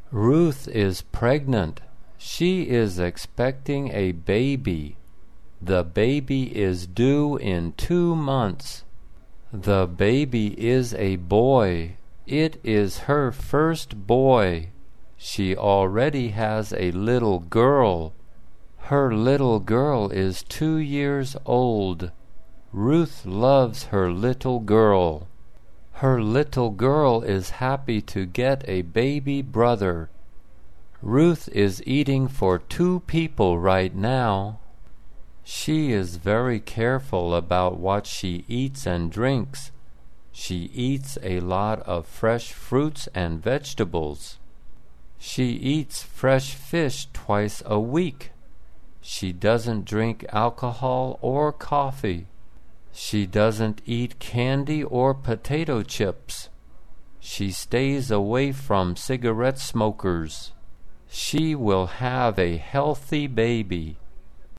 Ruth is pregnant. She is expecting a baby. The baby is due in 2 months. The baby is a boy. It is her first boy. She already has a little girl. Her little girl is 2 years old. Ruth loves her little girl. Her little girl is happy to get a baby brother. Ruth is eating for 2 people right now. She is very careful about what she eats and drinks. She eats a lot of fresh fruits and vegetables. She eats fresh fish twice a week. She doesn't drink alcohol or coffee. She doesn't eat candy or potato chips. She stays away from cigarette smokers. She will have a healthy baby.